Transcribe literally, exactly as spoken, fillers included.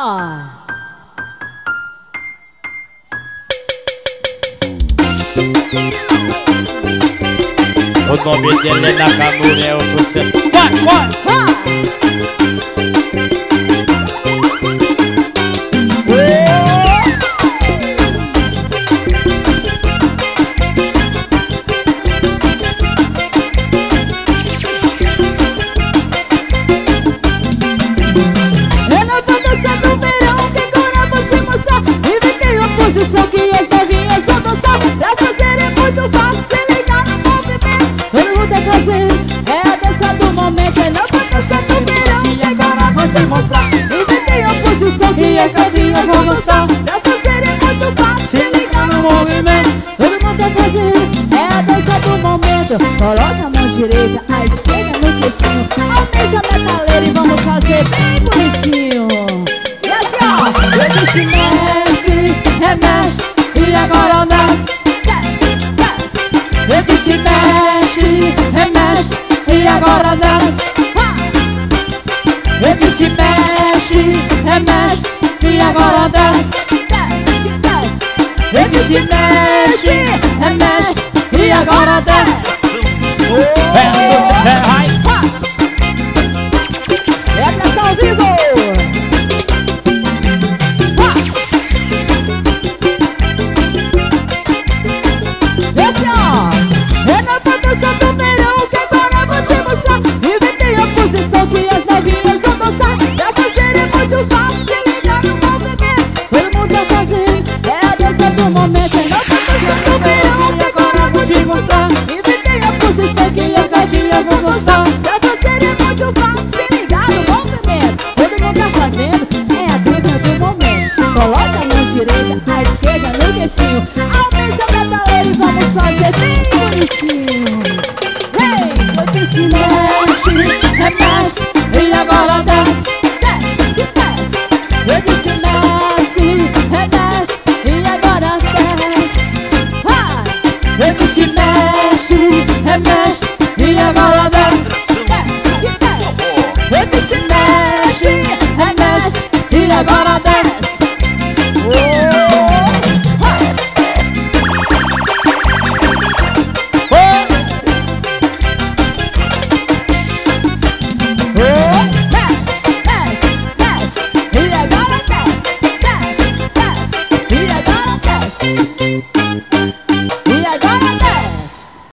O nome dele é Nakamura, é o sucesso. Vai, vai, vai! Posição que as novinhas vão dançar. Pra fazer é muito fácil, se ligar no movimento. Todo mundo tá fazendo, é a dança do momento. É não tá dançando o verão e agora vou te mostrar. Inventei a posição que as novinhas vão dançar. Pra fazer é muito fácil, se ligar no movimento. Todo mundo tá fazendo, é a dança do momento. Coloca a mão direita, a esquerda no queixinho. Almeja a metaleira e vamos fazer bem bonitinho. E assim ó, eu disse mexe, remexe e agora desce, desce, desce. Eu disse mexe, remexe e agora desce. Eu disse mexe, remexe e agora desce, desce, desce. Eu disse mexe, remexe e agora desce. É, vai! É a dança ao vivo! A esquerda no queixinho, almeja a metaleira e vamos fazer bem bonitinho. Hey, eu disse mexe, remexe e agora desce, desce, desce. Eu disse mexe, remexe e agora desce. Ah! Eu disse mexe, remexe e agora desce.